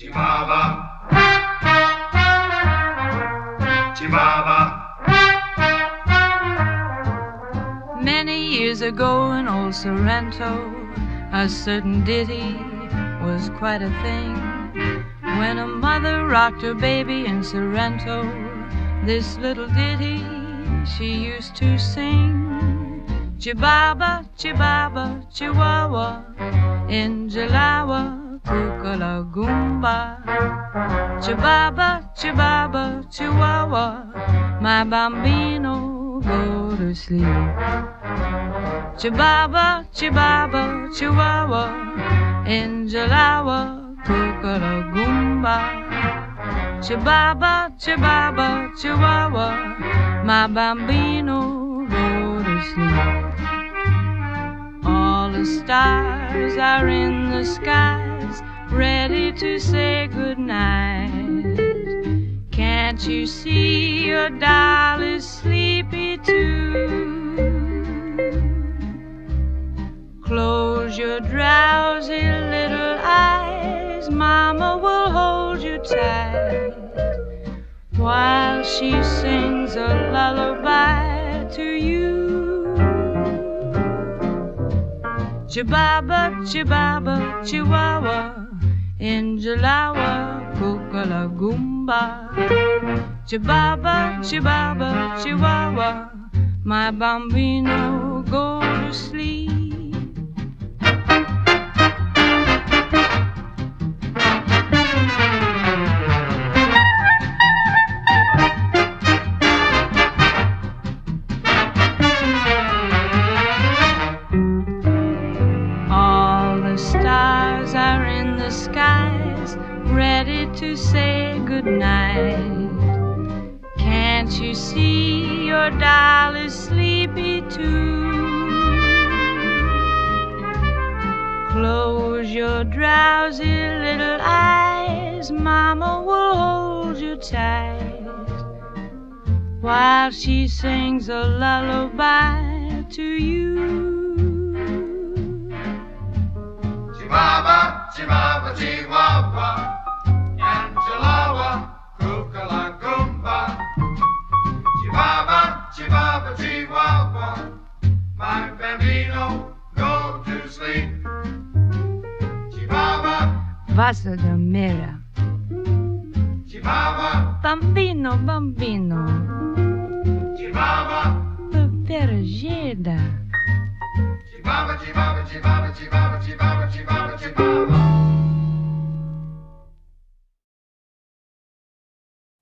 Chibaba, Chibaba. Many years ago in old Sorrento, a certain ditty was quite a thing. When a mother rocked her baby in Sorrento, this little ditty she used to sing. Chibaba, Chibaba, Chihuahua, in Jalawa, Kukala Goomba. Chibaba, Chibaba, Chihuahua, my bambino, go to sleep. Chibaba, Chibaba, Chihuahua, in Jalawa, Kukala Goomba. Chibaba, Chibaba, Chihuahua, my bambino, go to sleep. All the stars are in the skies, ready to say goodnight. Can't you see your doll is sleepy too? Close your drowsy little eyes, Mama will hold you tight while she sings a lullaby to you. Chibaba, Chibaba, Chihuahua, in Jalawa, Kukala Goomba. Chibaba, Chibaba, Chihuahua, my bambino, go to sleep. Skies ready to say goodnight. Can't you see your doll is sleepy too? Close your drowsy little eyes, Mama will hold you tight while she sings a lullaby to you. Chibaba, Chibaba, Chihuahua, and Jalawa, Kukala Goomba. Chibaba, Chibaba, Chihuahua, my bambino, go to sleep. Chibaba, Vasa da mera. Chibaba, Bambino, bambino, Chibaba, pergeda. Chibaba, Chibaba, Chibaba, Chibaba, Chibaba, Chibaba, Chibaba.